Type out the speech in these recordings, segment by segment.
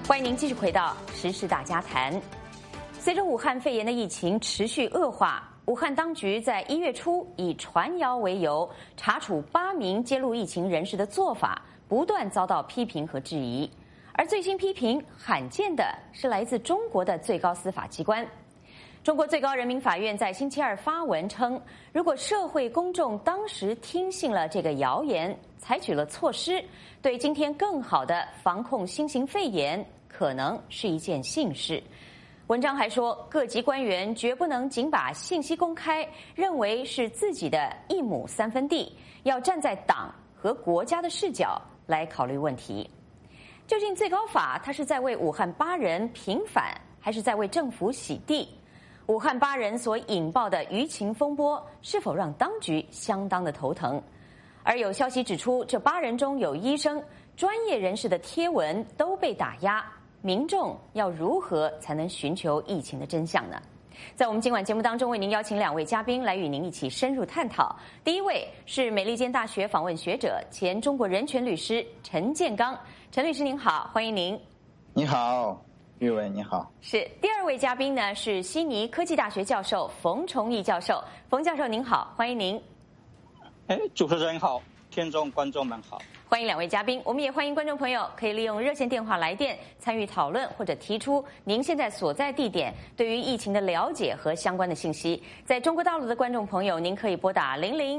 欢迎您继续回到时事大家谈。随着武汉肺炎的疫情持续恶化，武汉当局在1月初以传谣为由查处8名揭露疫情人士的做法，不断遭到批评和质疑。而最新批评罕见的是来自中国的最高司法机关。中国最高人民法院在星期二发文称，如果社会公众当时听信了这个谣言，采取了措施，对今天更好的防控新型肺炎可能是一件幸事。文章还说，各级官员绝不能仅把信息公开认为是自己的一亩三分地，要站在党和国家的视角来考虑问题。究竟最高法它是在为武汉8人平反，还是在为政府洗地？武汉8人所引爆的舆情风波，是否让当局相当的头疼？而有消息指出，这8人中有医生、专业人士的贴文都被打压，民众要如何才能寻求疫情的真相呢？在我们今晚节目当中，为您邀请2位嘉宾来与您一起深入探讨。第一位是美利坚大学访问学者、前中国人权律师陈建刚。陈律师您好，欢迎您。 你好，玉伟你好。 是。第2位嘉宾呢是悉尼科技大学教授冯崇义教授。冯教授您好，欢迎您。 主持人好，听众观众们好。 欢迎2位嘉宾，我们也欢迎观众朋友可以利用热线电话来电参与讨论，或者提出您现在所在地点对于疫情的了解和相关的信息。在中国大陆的观众朋友，您可以拨打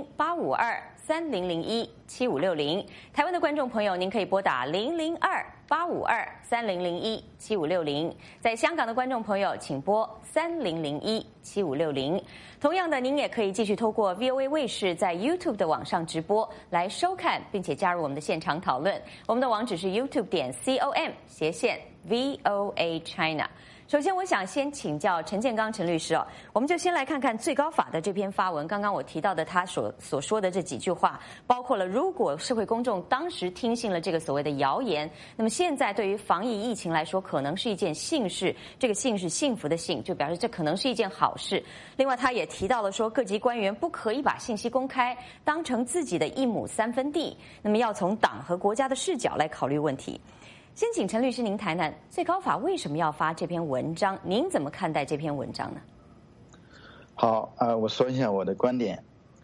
00852300017560；台湾的观众朋友，您可以拨打002-852-3001-7560；在香港的观众朋友，请拨3001-7560。同样的，您也可以继续透过 VOA 卫视在 YouTube 的网上直播来收看，并且加入我们的现场讨论。我们的网址是 youtube.com/VOA China。首先，我想先请教陈建刚陈律师哦，我们就先来看看最高法的这篇发文。刚刚我提到的他所说的这几句话，包括了如果社会公众当时听信了这个所谓的谣言，那么现在对于防疫疫情来说，可能是一件幸事。这个幸是幸福的幸，就表示这可能是一件好事。另外，他也提到了说，各级官员不可以把信息公开当成自己的一亩三分地，那么要从党和国家的视角来考虑问题。先请陈律师您谈谈最高法为什么要发这篇文章，您怎么看待这篇文章呢？ 好，我说一下我的观点。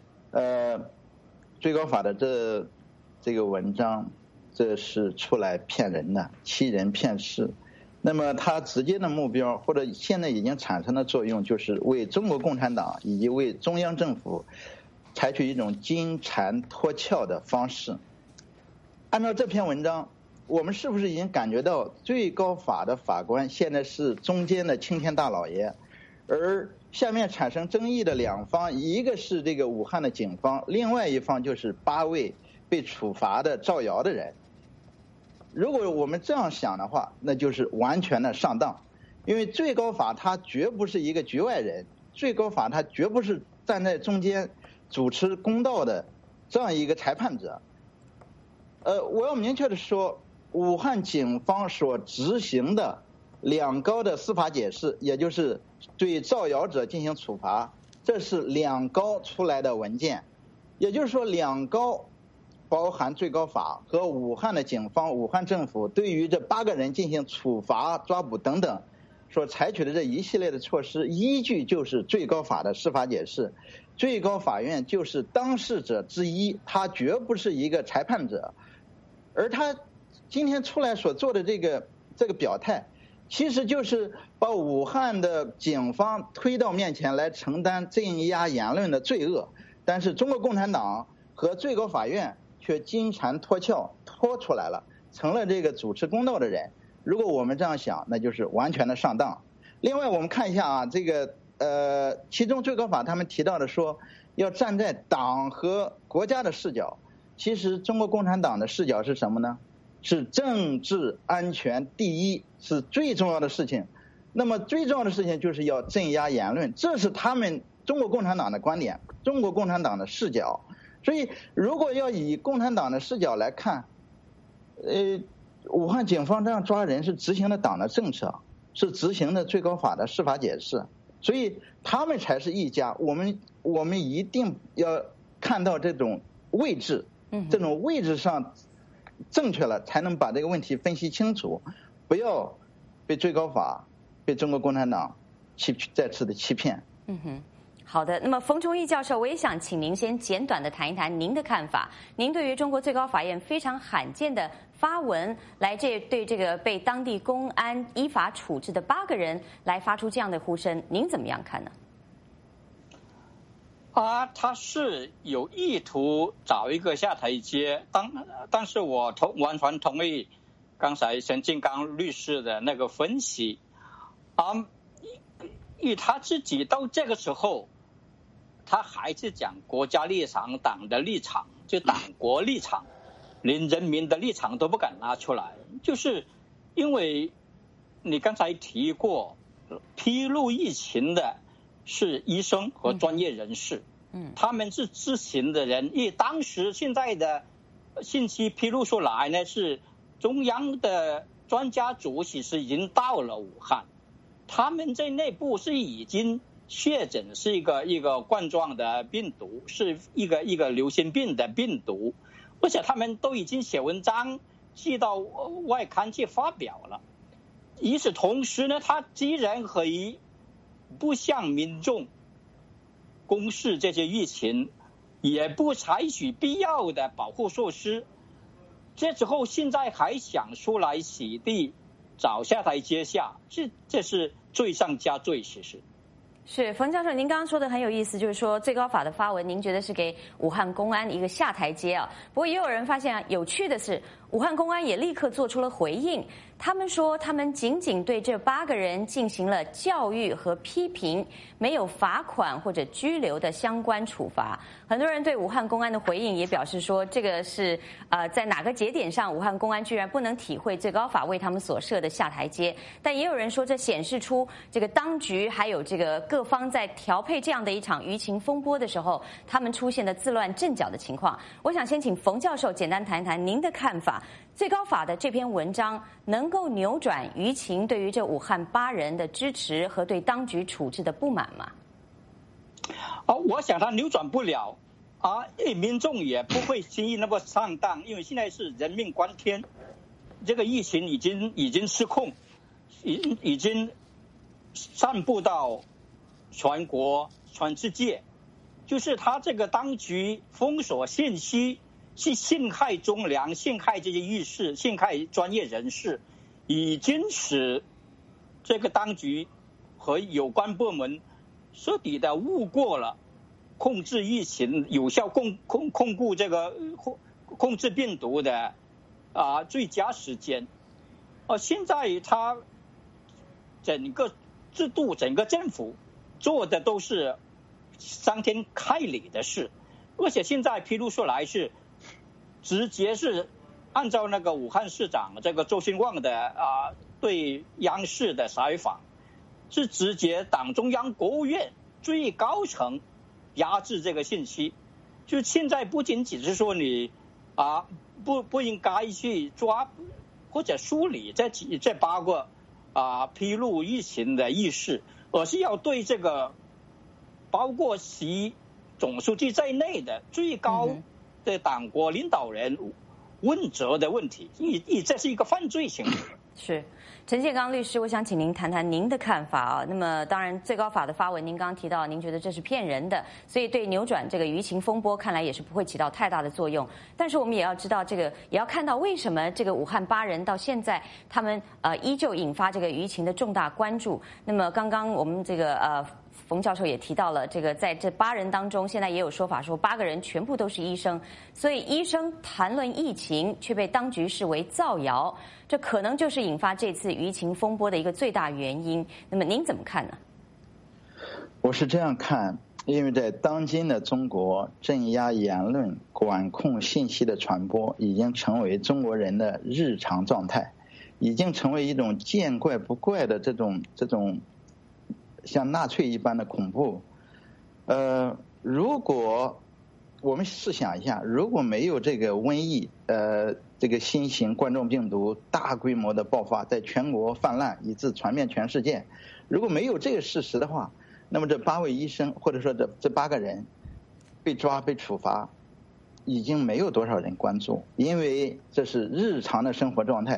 最高法的这个文章，这是出来骗人的，欺人骗事。那么它直接的目标，或者现在已经产生的作用，就是为中国共产党以及为中央政府采取一种金蝉脱壳的方式。按照这篇文章，我们是不是已经感觉到最高法的法官现在是中间的青天大老爷，而下面产生争议的2方，一个是这个武汉的警方，另外一方就是8位被处罚的造谣的人。如果我们这样想的话，那就是完全的上当。因为最高法它绝不是一个局外人，最高法它绝不是站在中间主持公道的这样一个裁判者。我要明确的说，武汉警方所执行的2高的司法解释，也就是对造谣者进行处罚，这是2高出来的文件。也就是说，2高包含最高法和武汉的警方、武汉政府对于这8个人进行处罚、抓捕等等所采取的这一系列的措施，依据就是最高法的司法解释。最高法院就是当事者之一，他绝不是一个裁判者。而他今天出来所做的这个表态，其实就是把武汉的警方推到面前来承担镇压言论的罪恶，但是中国共产党和最高法院却金蝉脱壳脱出来了，成了这个主持公道的人。如果我们这样想，那就是完全的上当。另外我们看一下啊，这个其中最高法他们提到的说要站在党和国家的视角，其实中国共产党的视角是什么呢？是政治安全第一，是最重要的事情。那么最重要的事情就是要镇压言论，这是他们中国共产党的观点，中国共产党的视角。所以如果要以共产党的视角来看，武汉警方这样抓人是执行了党的政策，是执行的最高法的司法解释，所以他们才是一家。我们一定要看到这种位置，这种位置上正确了，才能把这个问题分析清楚。 不要被最高法、被中国共产党再次的欺骗。 好的，那么冯崇义教授，我也想请您先简短的谈一谈您的看法。您对于中国最高法院非常罕见的发文，对这个被当地公安依法处置的8个人来发出这样的呼声，您怎么样看呢？ 他是有意图找一个下台阶，但是我完全同意刚才陈金刚律师的那个分析。以他自己到这个时候，他还是讲国家立场、党的立场，就党国立场，连人民的立场都不敢拿出来，就是因为你刚才提过，披露疫情的是医生和专业人士，他们是知情的人，因为当时现在的信息披露出来呢，是中央的专家组其实已经到了武汉，他们在内部是已经确诊是一个冠状的病毒，是一个流行病的病毒，而且他们都已经写文章寄到外刊去发表了。与此同时呢，他既然可以不向民众公示这些疫情，也不采取必要的保护措施，这之后现在还想出来洗地找下台阶下，这是罪上加罪。其实是冯教授，您刚刚说的很有意思，就是说最高法的发文，您觉得是给武汉公安一个下台阶啊？不过也有人发现有趣的是，武汉公安也立刻做出了回应，他们说他们仅仅对这8个人进行了教育和批评，没有罚款或者拘留的相关处罚。很多人对武汉公安的回应也表示说，这个是在哪个节点上，武汉公安居然不能体会最高法为他们所设的下台阶。但也有人说，这显示出这个当局还有这个各方在调配这样的一场舆情风波的时候，他们出现的自乱阵脚的情况。我想先请冯教授简单谈一谈您的看法。最高法的这篇文章能够扭转舆情对于这武汉8人的支持和对当局处置的不满吗？ 我想他扭转不了民众也不会轻易那么上当，因为现在是人命关天，这个疫情已经失控，已经散布到全国全世界，就是他这个当局封锁信息是陷害忠良，陷害这些义士，陷害专业人士，已经使这个当局和有关部门彻底的误过了控制疫情、有效控制病毒的最佳时间。现在他整个制度、整个政府做的都是伤天害理的事，而且现在披露出来是直接是按照那个武汉市长这个周兴旺的对央视的采访，是直接党中央、国务院最高层压制这个信息。就现在不仅仅是说你不应该去抓或者梳理这8个披露疫情的意识，而是要对这个包括习总书记在内的最高的党国领导人问责的问题，这是一个犯罪行为。 是陈建刚律师，我想请您谈谈您的看法啊。那么当然最高法的发文您刚刚提到您觉得这是骗人的，所以对扭转这个舆情风波看来也是不会起到太大的作用。但是我们也要知道，这个也要看到为什么这个武汉8人到现在他们依旧引发这个舆情的重大关注。那么刚刚我们这个冯教授也提到了，这个在这8人当中，现在也有说法说8个人全部都是医生，所以医生谈论疫情却被当局视为造谣，这可能就是引发这次舆情风波的一个最大原因。那么您怎么看呢？ 我是这样看，因为在当今的中国，镇压言论、管控信息的传播已经成为中国人的日常状态，已经成为一种见怪不怪的这种像纳粹一般的恐怖。如果我们试想一下，如果没有这个瘟疫，这个新型冠状病毒大规模的爆发，在全国泛滥，以致传遍全世界，如果没有这个事实的话，那么这8位医生或者说这8个人被抓被处罚，已经没有多少人关注，因为这是日常的生活状态，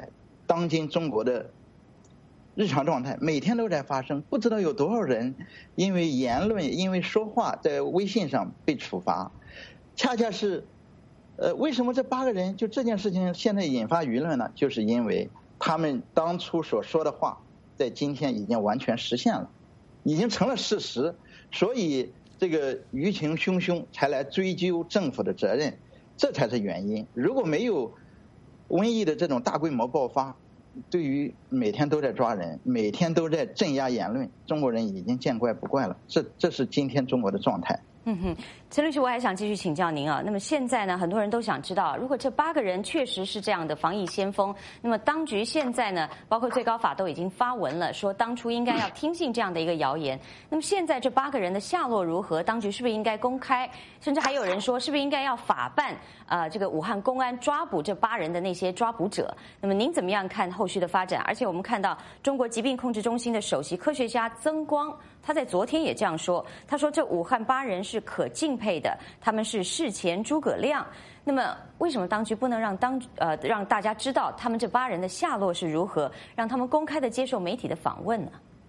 当今中国的日常状态，每天都在发生，不知道有多少人因为言论、因为说话在微信上被处罚。恰恰是，为什么这8个人就这件事情现在引发舆论呢？就是因为他们当初所说的话，在今天已经完全实现了，已经成了事实，所以这个舆情汹汹才来追究政府的责任，这才是原因。如果没有瘟疫的这种大规模爆发，对于每天都在抓人，每天都在镇压言论，中国人已经见怪不怪了。这是今天中国的状态。 陈律师，我还想继续请教您啊。那么现在呢，很多人都想知道，如果这8个人确实是这样的防疫先锋，那么当局现在呢，包括最高法都已经发文了，说当初应该要听信这样的一个谣言。那么现在这8个人的下落如何？当局是不是应该公开？甚至还有人说，是不是应该要法办这个武汉公安抓捕这8人的那些抓捕者？那么您怎么样看后续的发展？而且我们看到中国疾病控制中心的首席科学家曾光，他在昨天也这样说，他说这武汉8人是可敬佩的，他们是事前诸葛亮。那么为什么当局不能让大家知道他们这8人的下落是如何，让他们公开的接受媒体的访问呢？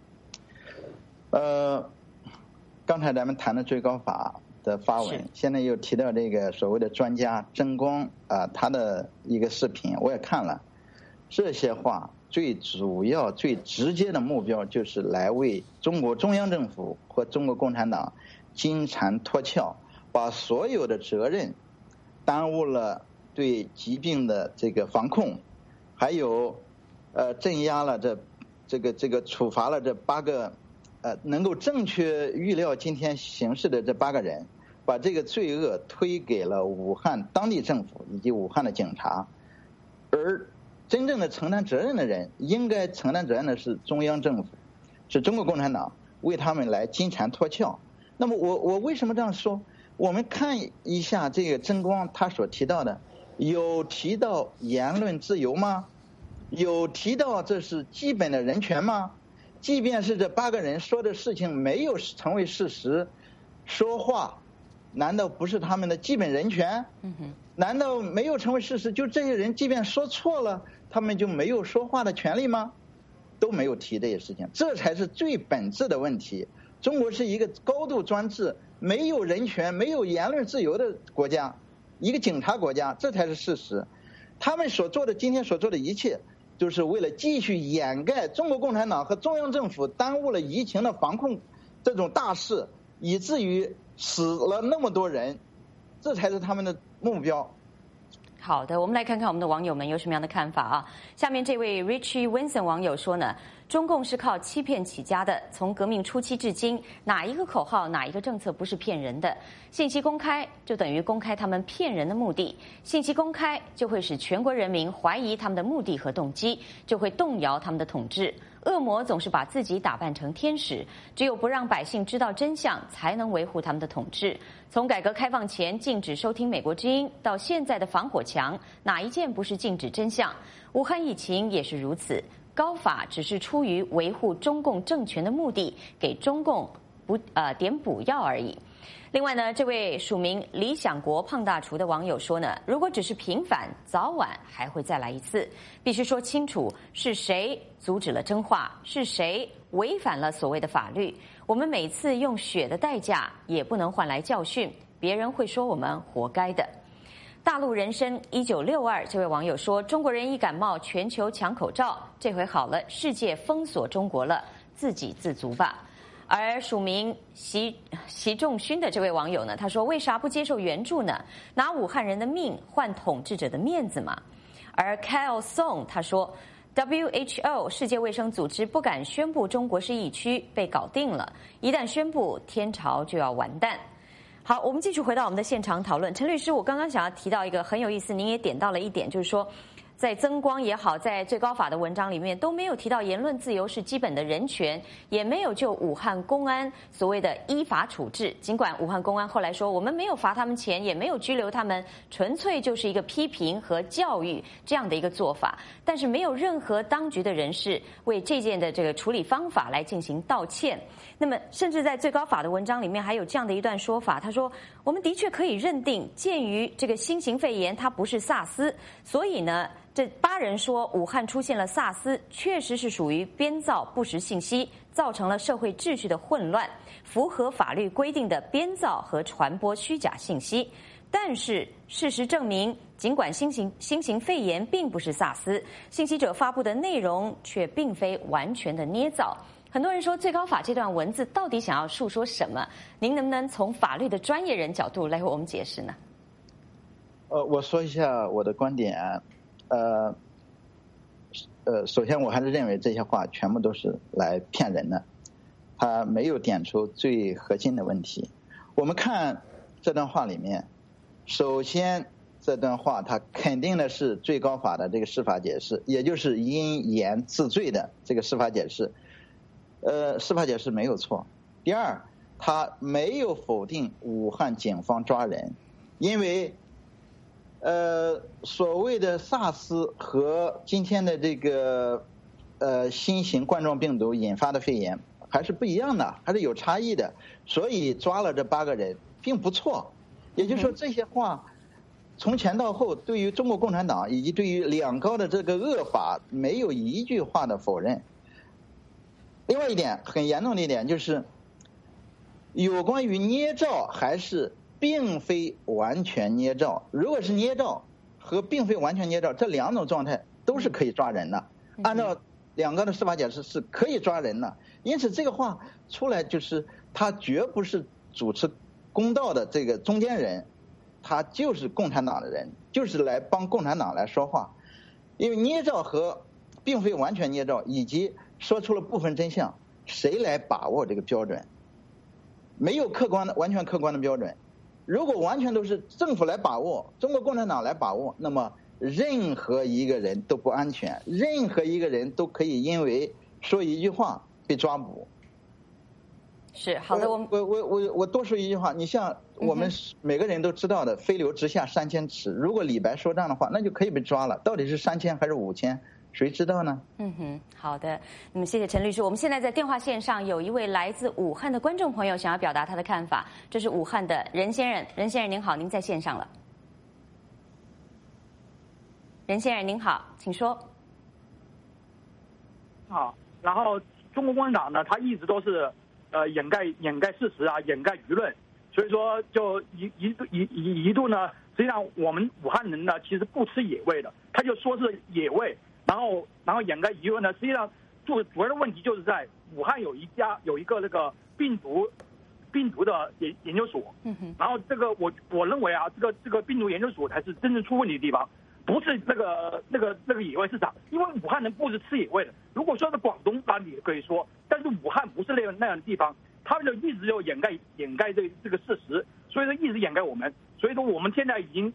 刚才咱们谈的最高法的发文，现在又提到这个所谓的专家曾光他的一个视频，我也看了。这些话最主要、最直接的目标就是来为中国中央政府和中国共产党金蝉脱壳，把所有的责任耽误了对疾病的这个防控，还有镇压了这个处罚了这8个能够正确预料今天形势的这8个人，把这个罪恶推给了武汉当地政府以及武汉的警察，而真正的承担责任的人，应该承担责任的是中央政府，是中国共产党，为他们来金蝉脱壳。那么我为什么这样说？我们看一下这个曾光他所提到的，有提到言论自由吗？有提到这是基本的人权吗？即便是这8个人说的事情没有成为事实，说话难道不是他们的基本人权？难道没有成为事实，就这些人即便说错了，他们就没有说话的权利吗？都没有提这些事情，这才是最本质的问题。中国是一个高度专制、没有人权、没有言论自由的国家，一个警察国家，这才是事实。他们所做的，今天所做的一切，就是为了继续掩盖中国共产党和中央政府耽误了疫情的防控这种大事，以至于死了那么多人，这才是他们的目标。 好的，我们来看看我们的网友们有什么样的看法啊。下面这位 Richie Winson 网友说呢，中共是靠欺骗起家的，从革命初期至今，哪一个口号、哪一个政策不是骗人的？信息公开就等于公开他们骗人的目的，信息公开就会使全国人民怀疑他们的目的和动机，就会动摇他们的统治。恶魔总是把自己打扮成天使，只有不让百姓知道真相，才能维护他们的统治。从改革开放前禁止收听美国之音，到现在的防火墙，哪一件不是禁止真相？武汉疫情也是如此，高法只是出于维护中共政权的目的，给中共点补药而已。另外呢，这位署名理想国胖大厨的网友说呢，如果只是平反，早晚还会再来一次，必须说清楚是谁阻止了真话，是谁违反了所谓的法律。我们每次用血的代价也不能换来教训，别人会说我们活该的。大陆人参1962这位网友说，中国人一感冒全球抢口罩，这回好了，世界封锁中国了，自给自足吧。而署名习仲勋的这位网友呢，他说为啥不接受援助呢？拿武汉人的命换统治者的面子嘛。而 Kyle Song 他说 WHO 世界卫生组织不敢宣布中国是疫区，被搞定了，一旦宣布天朝就要完蛋。好，我们继续回到我们的现场讨论。陈律师，我刚刚想要提到一个很有意思，您也点到了一点，就是说在曾光也好，在最高法的文章里面都没有提到言论自由是基本的人权，也没有就武汉公安所谓的依法处置。尽管武汉公安后来说我们没有罚他们钱，也没有拘留他们，纯粹就是一个批评和教育这样的一个做法，但是没有任何当局的人士为这件的这个处理方法来进行道歉。那么甚至在最高法的文章里面还有这样的一段说法，他说我们的确可以认定，鉴于这个新型肺炎它不是萨斯，所以呢这8人说武汉出现了SARS，确实是属于编造不实信息，造成了社会秩序的混乱，符合法律规定的编造和传播虚假信息。但是事实证明，尽管新型肺炎并不是SARS，信息者发布的内容却并非完全的捏造。很多人说最高法这段文字到底想要述说什么？您能不能从法律的专业人角度来为我们解释呢？ 我说一下我的观点。首先我还是认为这些话全部都是来骗人的，他没有点出最核心的问题。我们看这段话里面，首先这段话它肯定的是最高法的这个司法解释，也就是因言治罪的这个司法解释。司法解释没有错。第二，他没有否定武汉警方抓人，因为所谓的 SARS 和今天的这个新型冠状病毒引发的肺炎还是不一样的，还是有差异的，所以抓了这8个人并不错。也就是说，这些话从前到后对于中国共产党以及对于两高的这个恶法没有一句话的否认。另外一点很严重的一点就是，有关于捏造还是并非完全捏造，如果是捏造和并非完全捏造这2种状态都是可以抓人的，按照两个的司法解释是可以抓人的。因此这个话出来就是他绝不是主持公道的这个中间人，他就是共产党的人，就是来帮共产党来说话。因为捏造和并非完全捏造以及说出了部分真相，谁来把握这个标准？没有完全客观的标准。如果完全都是政府来把握，中国共产党来把握，那么任何一个人都不安全，任何一个人都可以因为说一句话被抓捕。 是好的， 我多说一句话，你像我们每个人都知道的，飞流直下3000尺，如果李白说这样的话，那就可以被抓了。到底是3000还是5000？谁知道呢？ 好的。那么谢谢陈律师。我们现在在电话线上有一位来自武汉的观众朋友想要表达他的看法，这是武汉的任先生。任先生您好，您在线上了。任先生您好，请说。 好，然后中国共产党呢，他一直都是掩盖事实啊，掩盖舆论，所以说就一度呢，实际上我们武汉人呢其实不吃野味的，他就说是野味，然后掩盖舆论呢，实际上主要的问题就是在武汉有一个那个病毒的研究所，然后这个我认为啊，这个病毒研究所才是真正出问题的地方，不是那个野味市场，因为武汉人不是吃野味的。如果说是广东，那你可以说，但是武汉不是那样的地方，他们就一直就掩盖这个事实，所以说一直掩盖我们，所以说我们现在已经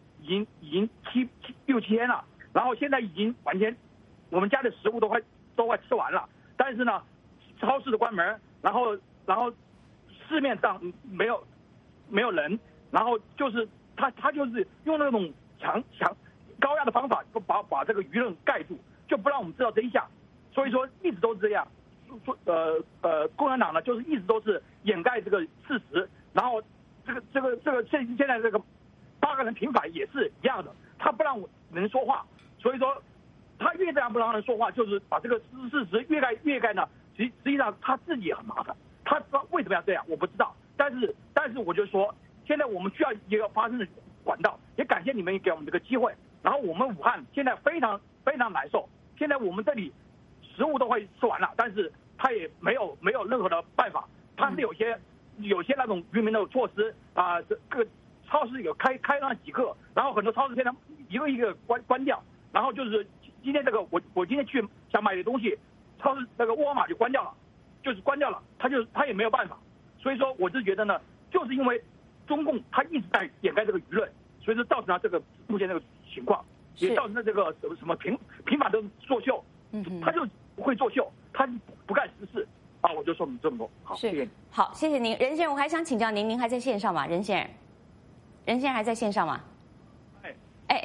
6-7天了，然后现在已经完全我们家的食物都快吃完了，但是呢，超市的关门，然后市面上没有人，然后就是他就是用那种强高压的方法，把这个舆论盖住，就不让我们知道真相。所以说一直都是这样。共产党呢，就是一直都是掩盖这个事实，然后这个现在这个8个人平反也是一样的，他不让人说话，所以说他越这样不让人说话，就是把这个事实越盖呢，实际上他自己也很麻烦。他为什么要这样，我不知道。但是我就说，现在我们需要一个发声的管道，也感谢你们给我们这个机会。然后我们武汉现在非常非常难受，现在我们这里食物都会吃完了，但是他也没有任何的办法。他是有些那种愚民的措施啊，这个超市有开了几个，然后很多超市现在一个一个关掉，然后就是今天这个我今天去想买的东西，超市那个沃尔玛就关掉了，他也没有办法。所以说我是觉得呢，就是因为中共他一直在掩盖这个舆论，所以说造成了这个目前这个情况，也造成了这个什么平反的作秀，他就不会作秀，他不干实事啊！我就说你这么多，好，谢谢你。 好，谢谢您，任先生，我还想请教您，您还在线上吗？任先生还在线上吗？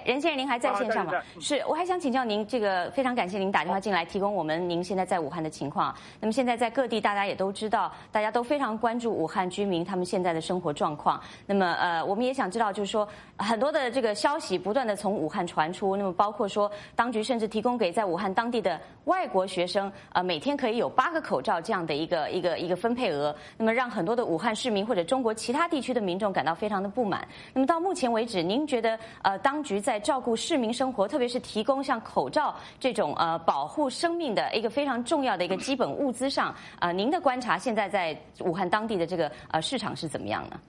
任先生您还在线上吗？是，我还想请教您，这个非常感谢您打电话进来，提供我们您现在在武汉的情况。那么现在在各地大家也都知道，大家都非常关注武汉居民他们现在的生活状况。那么我们也想知道，就是说很多的这个消息不断的从武汉传出，那么包括说当局甚至提供给在武汉当地的外国学生，每天可以有8个口罩这样的一个分配额，那么让很多的武汉市民或者中国其他地区的民众感到非常的不满。那么到目前为止，您觉得当局在照顾市民生活，特别是提供像口罩这种保护生命的一个非常重要的一个基本物资上，您的观察现在在武汉当地的这个市场是怎么样呢？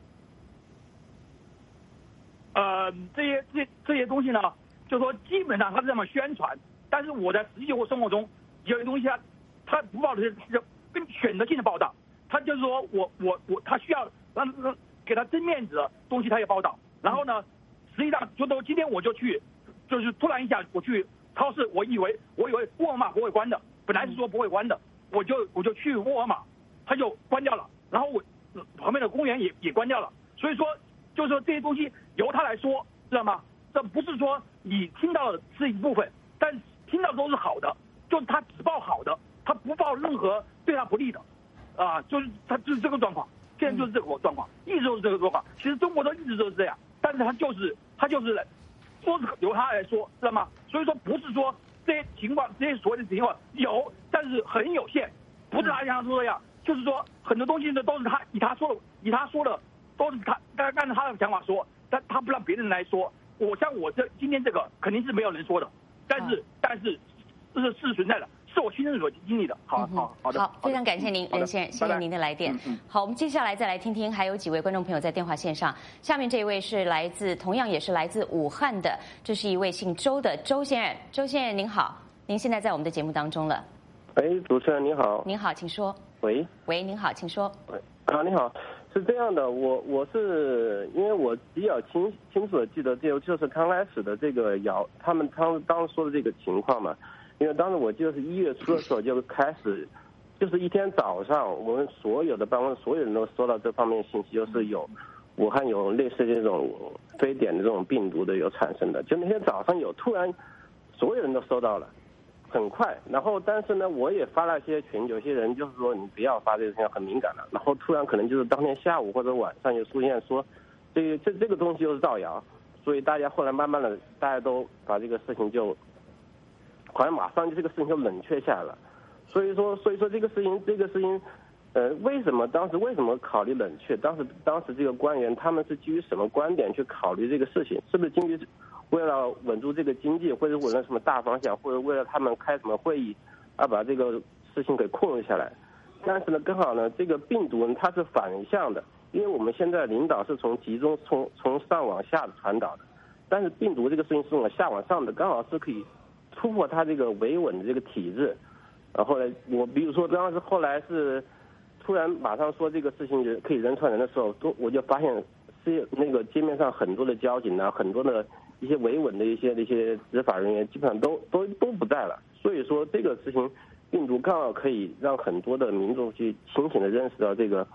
这些东西呢，就说基本上它是这么宣传，但是我在实际生活中有些东西它不报的是跟选择性的报道，他就是说他需要让给他争面子的东西他也报道，然后呢，实际上就今天我就去，就是突然一下我去超市，我以为沃尔玛不会关的，本来是说不会关的，我就去沃尔玛，它就关掉了，然后我旁边的公园也关掉了，所以说就是说这些东西由他来说，知道吗？这不是说你听到的是一部分，但听到的都是好的，就是他只报好的，他不报任何对他不利的，就是他就是这个状况，现在就是这个状况，一直都是这个状况。其实中国都一直都是这样，但是他就是说是由他来说，知道吗？所以说不是说这些情况，这些所谓的情况有，但是很有限，不是他像说这样，就是说很多东西呢都是他以他说的都是他按照他的想法说，但他不让别人来说。像我今天这个肯定是没有人说的，但是这是事实存在的，是我亲身所经历的。好的， 好，非常感谢您，任先生，谢谢您的来电。好，我们接下来再来听听，还有几位观众朋友在电话线上。下面这一位是同样也是来自武汉的，这是一位姓周的周先生。周先生您好，您现在在我们的节目当中了。 喂，主持人您好。 您好，请说。 喂， 您好，请说。 你好。是这样的，我是因为我比较清楚的记得，就是刚开始的这个他们当时说的这个情况嘛，因为当时我记得是1月初的时候就开始，就是一天早上我们所有的办公室所有人都收到这方面信息，就是武汉有类似这种非典的这种病毒的有产生的，就那天早上突然所有人都收到了。很快，然后但是呢，我也发了一些群，有些人就是说你不要发这个东西，很敏感了。然后突然可能就是当天下午或者晚上就出现说，这个东西又是造谣，所以大家后来慢慢的大家都把这个事情就，好像马上就这个事情就冷却下来了。所以说这个事情，为什么考虑冷却？当时这个官员他们是基于什么观点去考虑这个事情？是不是基于为了稳住这个经济，或者为了什么大方向，或者为了他们开什么会议，把这个事情给控制下来？但是呢，刚好呢，这个病毒它是反向的，因为我们现在领导是从集中从上往下传导的，但是病毒这个事情是从下往上的，刚好是可以突破它这个维稳的这个体制。然后呢，我比如说当时后来是突然马上说这个事情可以人传人的时候，我就发现是那个街面上很多的交警啊，很多的一些维稳的一些执法人员基本上都不在了，所以说这个事情病毒刚好可以让很多的民众去清醒的认识到这个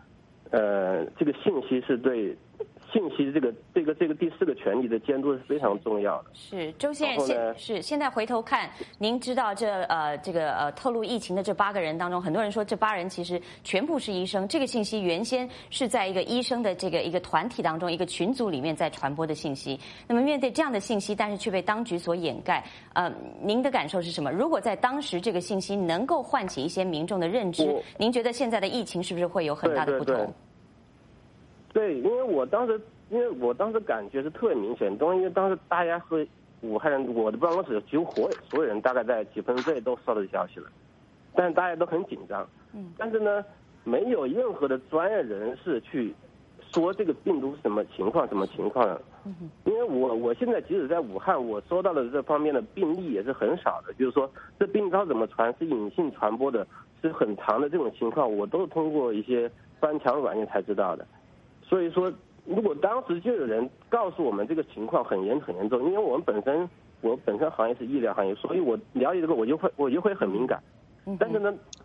信息是对信息这个第4个权利的监督是非常重要的。 是周先生，现在回头看，您知道透露疫情的这8个人当中，很多人说这8人其实全部是医生，这个信息原先是在一个医生的一个团体当中，一个群组里面在传播的信息。那么面对这样的信息，但是却被当局所掩盖，您的感受是什么？如果在当时这个信息能够唤起一些民众的认知，您觉得现在的疫情是不是会有很大的不同？ 对，因为我当时感觉是特别明显，因为当时大家和武汉人，我的办公室几乎所有人大概在几分钟之内都收到消息了，但是大家都很紧张。但是呢，没有任何的专业人士去说这个病毒是什么情况呢？因为我现在即使在武汉，我收到的这方面的病例也是很少的，就是说这病毒怎么传，是隐性传播的，是很长的这种情况，我都是通过一些翻墙软件才知道的。所以说，如果当时就有人告诉我们这个情况很严重，因为我本身行业是医疗行业，所以我了解这个我就会很敏感。但是呢，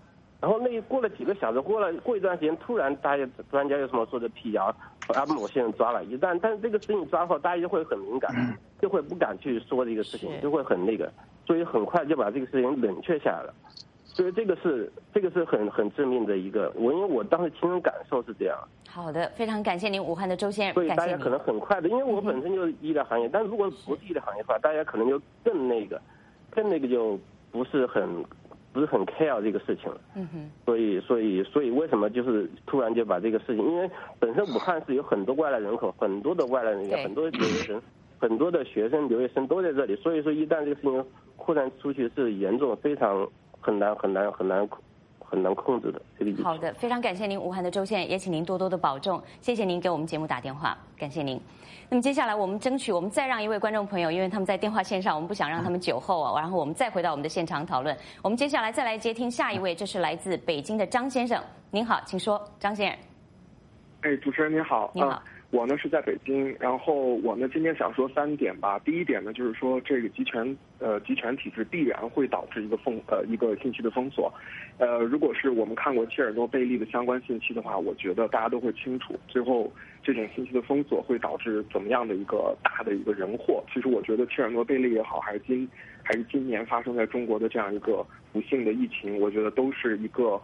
然后那过了几个小时，过一段时间，突然大家专家又什么说的辟谣，把某些人抓了，但是这个事情抓后，大家就会很敏感，就会不敢去说这个事情，就会很那个，所以很快就把这个事情冷却下来了。所以这个是很致命的一个，因为我当时亲身感受是这样。 好的，非常感谢您，武汉的周先生。 所以大家可能很快的，因为我本身就是医疗行业，但如果不是医疗行业的话，大家可能就更那个就不是很 care 这个事情了。所以为什么就是突然就把这个事情，因为本身武汉是有很多外来人口，很多的外来人口，很多的留学生，很多的学生、留学生都在这里，所以说一旦这个事情扩散出去是严重，非常很难控制的这个疫情。 好的，非常感谢您，武汉的周先生，也请您多多的保重。谢谢您给我们节目打电话，感谢您。那么接下来我们争取，我们再让一位观众朋友，因为他们在电话线上，我们不想让他们久候啊，然后我们再回到我们的现场讨论。我们接下来再来接听下一位，这是来自北京的张先生，您好，请说，张先生。 主持人您好。 您好。 我呢是在北京，然后我呢今天想说3点吧。第一点呢就是说这个集权体制必然会导致一个信息的封锁。如果是我们看过切尔诺贝利的相关信息的话，我觉得大家都会清楚，最后这种信息的封锁会导致怎么样的一个大的一个人祸。其实我觉得切尔诺贝利也好，还是今年发生在中国的这样一个不幸的疫情，我觉得都是一个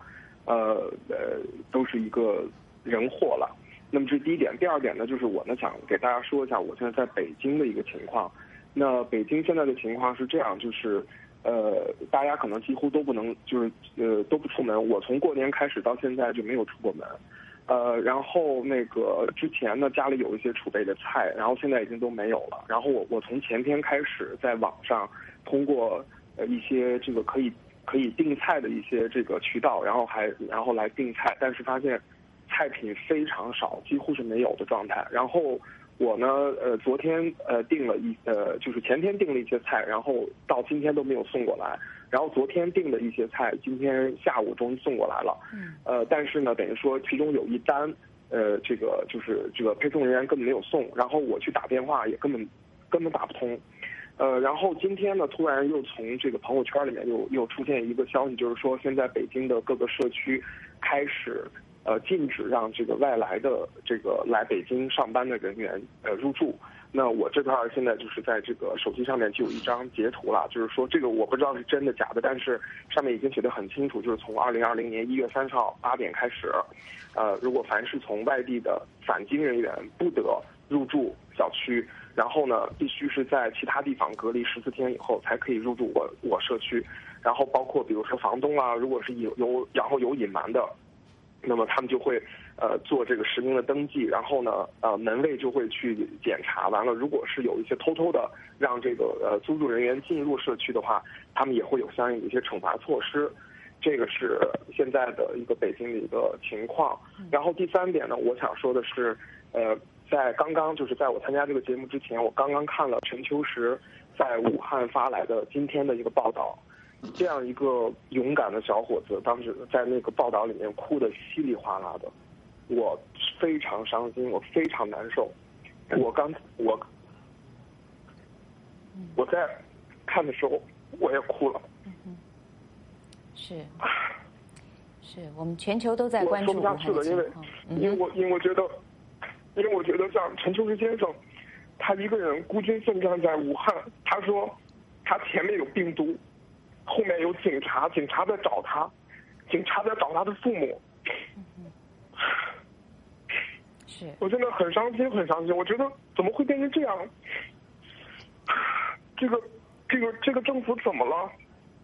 人祸了。那么这是第一点。第二点呢，就是我呢想给大家说一下我现在在北京的一个情况。那北京现在的情况是这样，就是大家可能几乎都不能，就是都不出门。我从过年开始到现在就没有出过门。然后那个之前呢家里有一些储备的菜，然后现在已经都没有了。然后我从前天开始在网上通过一些这个可以订菜的一些这个渠道，然后来订菜，但是发现菜品非常少，几乎是没有的状态。然后我呢，昨天订了就是前天订了一些菜，然后到今天都没有送过来。然后昨天订的一些菜，今天下午终于送过来了。但是呢，等于说其中有一单，这个配送人员根本没有送，然后我去打电话也根本打不通。然后今天呢，突然又从这个朋友圈里面又出现一个消息，就是说现在北京的各个社区开始禁止让这个外来的这个来北京上班的人员入住。那我这块现在就是在这个手机上面就有一张截图了，就是说这个我不知道是真的假的，但是上面已经写得很清楚，就是从2020年1月30号8点开始，如果凡是从外地的返京人员不得入住小区，然后呢必须是在其他地方隔离14天以后才可以入住我社区。然后包括比如说房东啊，如果是有隐瞒的，那么他们就会做这个实名的登记，然后呢门卫就会去检查，完了如果是有一些偷偷的让这个租住人员进入社区的话，他们也会有相应的一些惩罚措施。这个是现在的一个北京的一个情况。然后第3点呢，我想说的是在刚刚就是在我参加这个节目之前，我刚刚看了陈秋实在武汉发来的今天的一个报道。这样一个勇敢的小伙子，当时在那个报道里面哭得稀里哗啦的，我非常伤心，我非常难受。我在看的时候我也哭了。 是，我们全球都在关注武汉的情况。我说不下去了， 因为我觉得像陈秋实先生，他一个人孤军奋战在武汉，他说他前面有病毒。后面有警察在找他，警察在找他的父母。 是， 我真的很伤心，很伤心。我觉得怎么会变成这样？这个政府怎么了？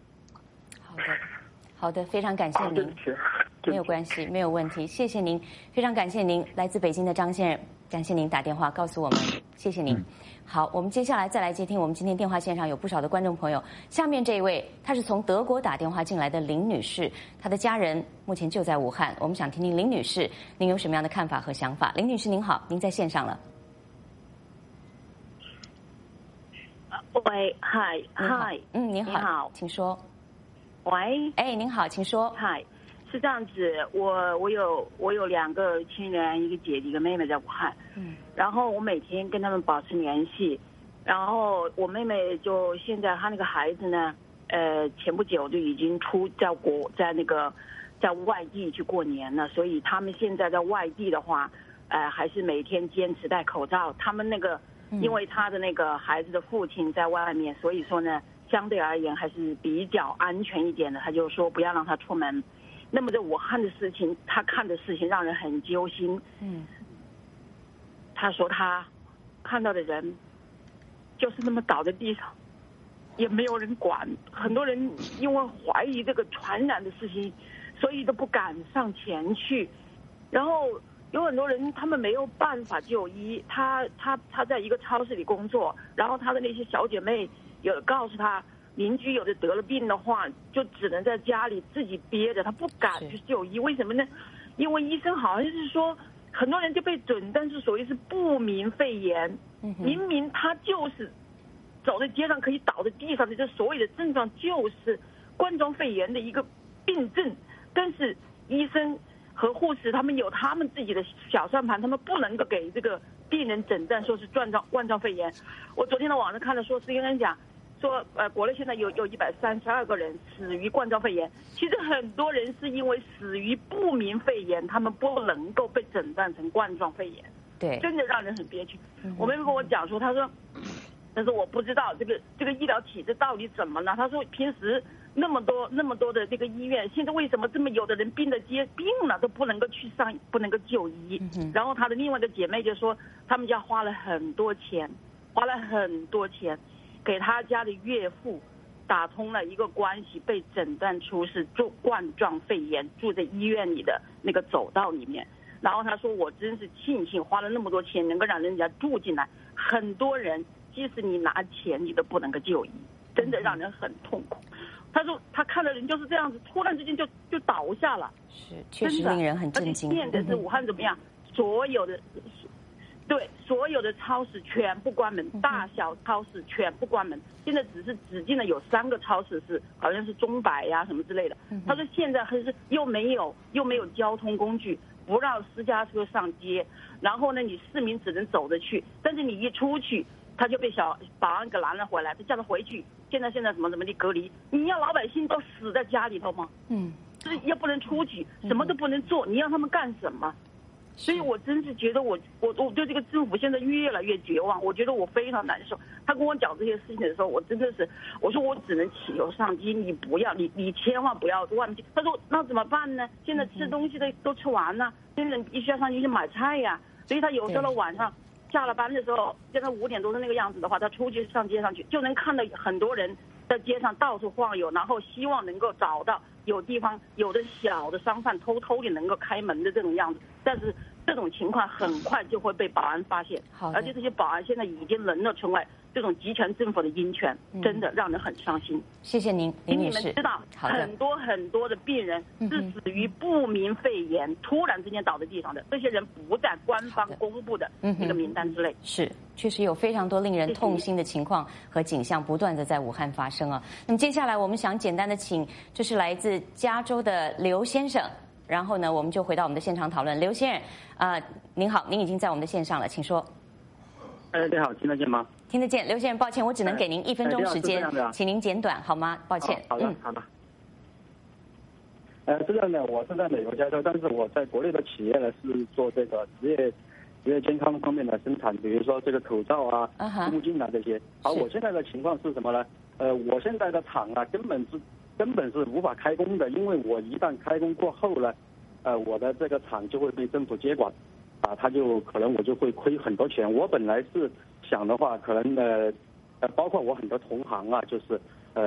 好的，非常感谢您。 对不起， 没有关系，没有问题，谢谢您，非常感谢您，来自北京的张先生，感谢您打电话告诉我们，谢谢您。好，我们接下来再来接听我们今天电话线上有不少的观众朋友。下面这一位，她是从德国打电话进来的林女士，她的家人目前就在武汉。我们想听听林女士，您有什么样的看法和想法？林女士您好，您在线上了。 喂，嗨， 您好，请说。 喂， 您好，请说。 嗨，是这样子，我有2个亲人，一个姐姐一个妹妹在武汉，然后我每天跟他们保持联系，然后我妹妹就现在她那个孩子呢，前不久就已经在那个在外地去过年了，所以他们现在在外地的话，还是每天坚持戴口罩。他们那个，因为他的那个孩子的父亲在外面，所以说呢，相对而言还是比较安全一点的。他就说不要让他出门。那么在武汉的事情，他看的事情让人很揪心。他说他看到的人就是那么倒在地上，也没有人管。很多人因为怀疑这个传染的事情，所以都不敢上前去。然后有很多人他们没有办法就医，他在一个超市里工作，然后他的那些小姐妹有告诉他，邻居有的得了病的话，就只能在家里自己憋着，他不敢去就医。为什么呢？因为医生好像是说，很多人就被诊断是所谓是不明肺炎，明明他就是走在街上可以倒在地上的，这所谓的症状就是冠状肺炎的一个病症，但是医生和护士他们有他们自己的小算盘，他们不能够给这个病人诊断说是冠状肺炎。我昨天在网上看了说CNN讲说，国内现在有132个人死于冠状肺炎，其实很多人是因为死于不明肺炎，他们不能够被诊断成冠状肺炎， 对， 真的让人很憋屈。我妹妹跟我讲说，她说，但是我不知道这个医疗体制到底怎么了。她说平时那么多的这个医院，现在为什么这么有的人病了都不能够不能够就医？然后她的另外一个姐妹就说，他们家花了很多钱，给他家的岳父打通了一个关系，被诊断出是冠状肺炎，住在医院里的那个走道里面。然后他说，我真是庆幸花了那么多钱能够让人家住进来。很多人即使你拿钱你都不能够就医，真的让人很痛苦。他说他看到人就是这样子，突然之间就倒下了， 是确实令人很震惊。 变的是武汉怎么样？所有的超市全部关门，大小超市全部关门。现在只进了有3个超市是好像是中百呀什么之类的。他说现在还是又没有交通工具，不让私家车上街，然后呢你市民只能走着去，但是你一出去他就被小保安给拦了回来，他叫他回去。现在怎么的隔离？你要老百姓都死在家里头吗？就是也不能出去，什么都不能做，你让他们干什么？所以我真是觉得我对这个政府现在越来越绝望，我觉得我非常难受。他跟我讲这些事情的时候，我真的是，我说我只能祈求上级，你千万不要外面去。他说那怎么办呢？现在吃东西的都吃完了，现在必须要上去买菜呀。所以他有时候晚上下了班的时候，现在5点多的那个样子的话，他出去上街上去，就能看到很多人在街上到处晃悠，然后希望能够找到有地方有的小的商贩偷偷的能够开门的这种样子。但是这种情况很快就会被保安发现，而且这些保安现在已经沦落成为这种集权政府的鹰犬，真的让人很伤心。 谢谢您，林女士。 你们知道，很多的病人是死于不明肺炎，突然之间倒在地上的，这些人不在官方公布的那个名单之内。 是，确实有非常多令人痛心的情况和景象不断的在武汉发生啊。那么接下来我们想简单的请，这是来自加州的刘先生。然后呢，我们就回到我们的现场讨论。刘先生，您好，您已经在我们的线上了，请说。 你好，听得见吗？ 听得见，刘先生，抱歉，我只能给您1分钟时间，请您简短好吗？抱歉。 好的。是这样的，我是在美国加州，但是我在国内的企业呢是做这个职业健康方面的生产，比如说这个口罩啊、护目镜啊这些。而我现在的情况是什么呢？我现在的厂啊根本是无法开工的，因为我一旦开工过后呢，我的这个厂就会被政府接管，他就可能我就会亏很多钱。我本来是想的话，可能包括我很多同行啊，就是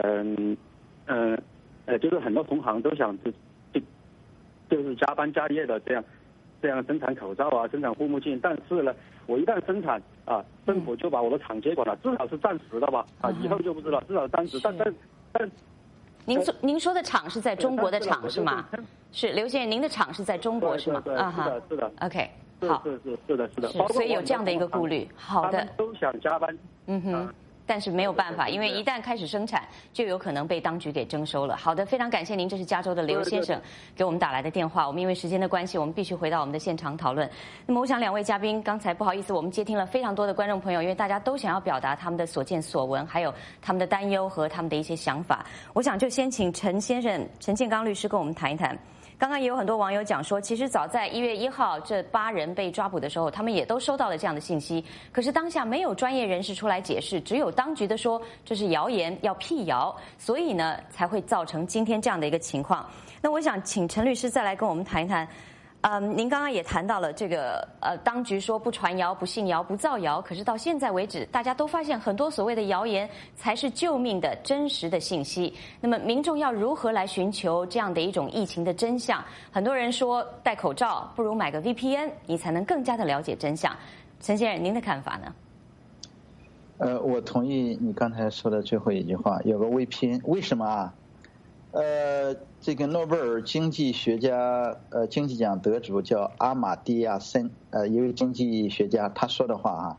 就是很多同行都想就是加班加夜的这样生产口罩啊，生产护目镜，但是呢，我一旦生产政府就把我的厂接管了，至少是暂时的吧，以后就不知道，至少暂时，但。 您说的厂是在中国的厂是吗？是刘先生，您的厂是在中国是吗？ 是的。 OK， 好， 是的。 所以有这样的一个顾虑。好的。 他们都想加班。 但是没有办法，因为一旦开始生产，就有可能被当局给征收了。好的，非常感谢您，这是加州的刘先生给我们打来的电话。我们因为时间的关系，我们必须回到我们的现场讨论。那么，我想2位嘉宾刚才不好意思，我们接听了非常多的观众朋友，因为大家都想要表达他们的所见所闻，还有他们的担忧和他们的一些想法。我想就先请陈先生、陈建刚律师跟我们谈一谈。 刚刚也有很多网友讲说，其实早在1月1号这8人被抓捕的时候，他们也都收到了这样的信息，可是当下没有专业人士出来解释，只有当局的说这是谣言，要辟谣，所以呢才会造成今天这样的一个情况。那我想请陈律师再来跟我们谈一谈。您刚刚也谈到了这个当局说不传谣、不信谣、不造谣，可是到现在为止，大家都发现很多所谓的谣言才是救命的真实的信息。那么民众要如何来寻求这样的一种疫情的真相？很多人说戴口罩不如买个 VPN， 你才能更加的了解真相。陈先生，您的看法呢？ 我同意你刚才说的最后一句话，有个 VPN， 为什么啊？这个诺贝尔经济学家经济奖得主叫阿马蒂亚森一位经济学家，他说的话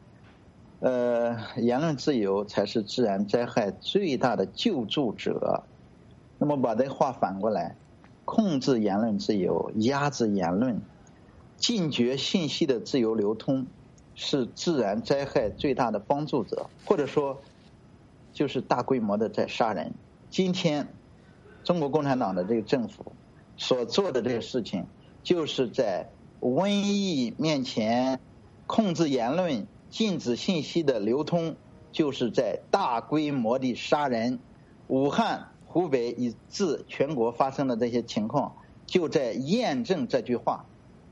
言论自由才是自然灾害最大的救助者。那么把这话反过来，控制言论自由、压制言论、禁绝信息的自由流通，是自然灾害最大的帮助者，或者说就是大规模的在杀人。今天中国共产党的这个政府所做的这个事情，就是在瘟疫面前控制言论、禁止信息的流通，就是在大规模的杀人。武汉、湖北以至全国发生的这些情况，就在验证这句话。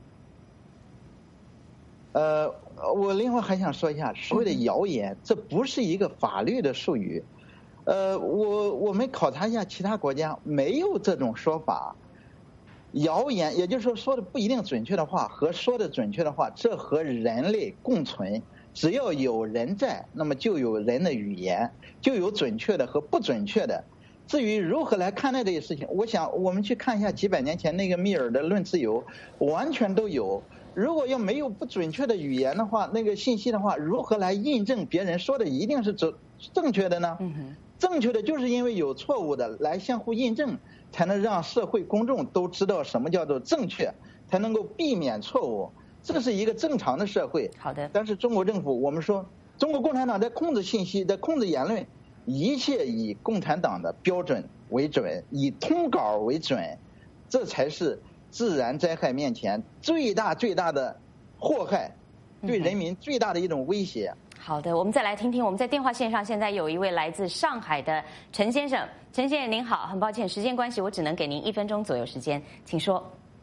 我另外还想说一下，所谓的谣言，这不是一个法律的术语。我们考察一下其他国家，没有这种说法。谣言，也就是说的不一定准确的话和说的准确的话，这和人类共存。只要有人在，那么就有人的语言，就有准确的和不准确的。至于如何来看待这些事情，我想我们去看一下几百年前那个密尔的论自由，完全都有。如果要没有不准确的语言的话，那个信息的话，如何来印证别人说的一定是正确的呢？正确的就是因为有错误的来相互印证，才能让社会公众都知道什么叫做正确，才能够避免错误。这是一个正常的社会。 好的。但是中国政府，我们说中国共产党在控制信息，在控制言论，一切以共产党的标准为准，以通稿为准，这才是自然灾害面前最大的祸害，对人民最大的一种威胁。 好的，我们再来听听，我们在电话线上现在有一位来自上海的陈先生。陈先生您好，很抱歉时间关系，我只能给您1分钟左右时间，请说。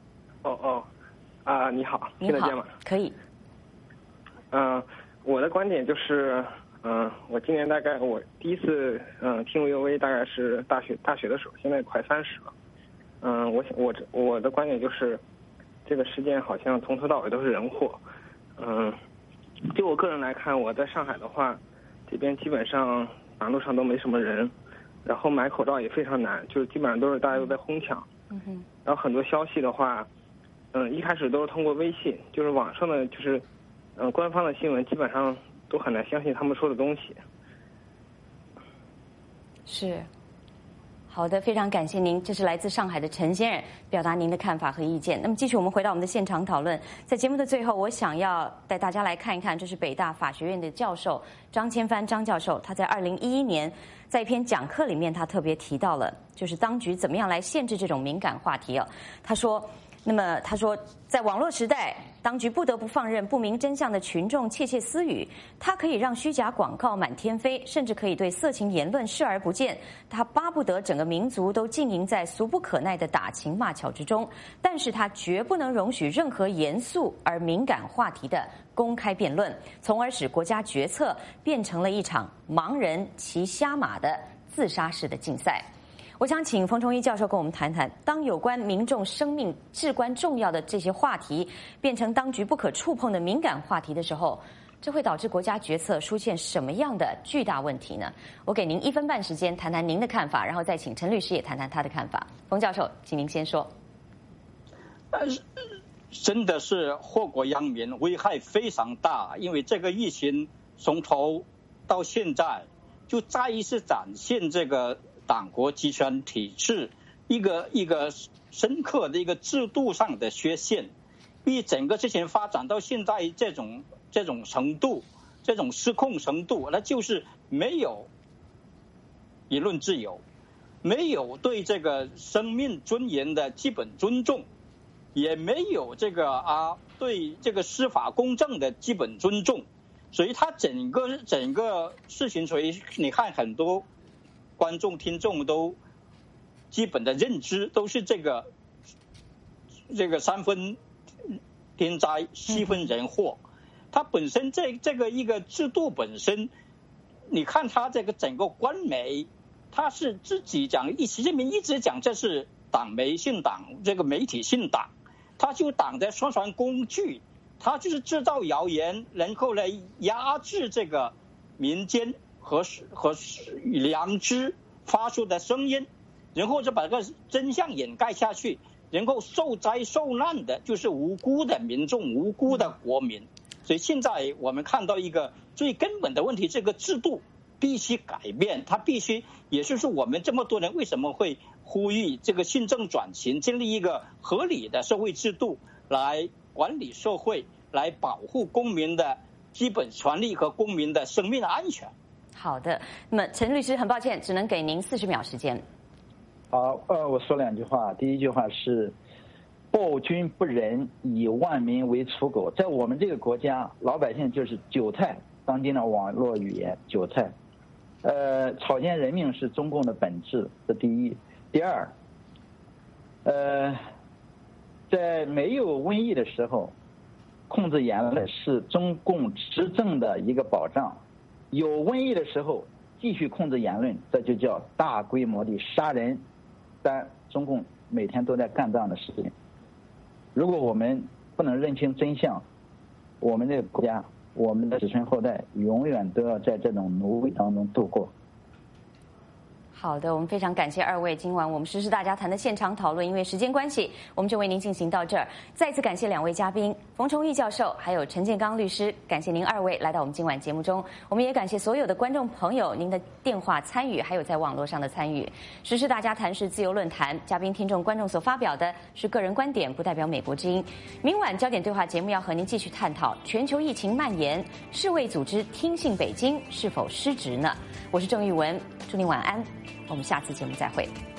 你好，听得见吗？ 可以。 我的观点就是，我今年大概我第一次听 VOV 大概是大学的时候，现在快30了。我的观点就是，这个事件好像从头到尾都是人祸。就我个人来看，我在上海的话，这边基本上马路上都没什么人，然后买口罩也非常难，就基本上都是大家都在哄抢。然后很多消息的话，一开始都是通过微信，就是网上的就是官方的新闻，基本上都很难相信他们说的东西。 是。好的，非常感谢您，这是来自上海的陈先生表达您的看法和意见。那么继续我们回到我们的现场讨论，在节目的最后，我想要带大家来看一看，这是北大法学院的教授张千帆张教授，他在2011年在一篇讲课里面，他特别提到了，就是当局怎么样来限制这种敏感话题啊。他说，在网络时代，当局不得不放任不明真相的群众窃窃私语，它可以让虚假广告满天飞，甚至可以对色情言论视而不见。他巴不得整个民族都浸淫在俗不可耐的打情骂俏之中，但是他绝不能容许任何严肃而敏感话题的公开辩论，从而使国家决策变成了一场盲人骑瞎马的自杀式的竞赛。我想请冯崇一教授跟我们谈谈，当有关民众生命至关重要的这些话题变成当局不可触碰的敏感话题的时候，这会导致国家决策出现什么样的巨大问题呢？我给您1分半时间谈谈您的看法，然后再请陈律师也谈谈他的看法。冯教授，请您先说。 真的是祸国殃民，危害非常大，因为这个疫情从头到现在就再一次展现这个党国集权体制一个深刻的一个制度上的缺陷，因为整个事情发展到现在这种程度，这种失控程度，那就是没有言论自由， 没有对这个生命尊严的基本尊重，也没有这个对这个司法公正的基本尊重，所以他整个事情，所以你看很多观众听众都基本的认知都是这个三分天灾七分人祸，它本身这个一个制度本身，你看它这个整个官媒，它是自己讲，习近平一直讲这是党媒信党，这个媒体信党，它就党的宣传工具，它就是制造谣言，然后来压制这个民间和良知发出的声音，然后就把这个真相掩盖下去，然后受灾受难的就是无辜的民众，无辜的国民。所以现在我们看到一个最根本的问题，这个制度必须改变，它必须，也就是我们这么多人为什么会呼吁这个新政转型，建立一个合理的社会制度来管理社会，来保护公民的基本权利和公民的生命的安全。 好的，那么陈律师，很抱歉，只能给您40秒时间。 好，我说2句话。第一句话是暴君不仁，以万民为刍狗。在我们这个国家，老百姓就是韭菜，当今的网络语言韭菜。草菅人命是中共的本质，这第一。第二，在没有瘟疫的时候，控制言论是中共执政的一个保障。有瘟疫的时候继续控制言论，这就叫大规模的杀人。但中共每天都在干这样的事情。如果我们不能认清真相，我们这个国家，我们的子孙后代永远都要在这种奴役当中度过。 好的，我们非常感谢2位。今晚我们时事大家谈的现场讨论，因为时间关系，我们就为您进行到这儿。再次感谢2位嘉宾冯崇义教授还有陈建刚律师，感谢您2位来到我们今晚节目中。我们也感谢所有的观众朋友您的电话参与，还有在网络上的参与。时事大家谈是自由论坛，嘉宾、听众、观众所发表的是个人观点，不代表美国之音。明晚焦点对话节目要和您继续探讨全球疫情蔓延，世卫组织听信北京是否失职呢？我是郑玉文，祝您晚安。我们下次节目再会。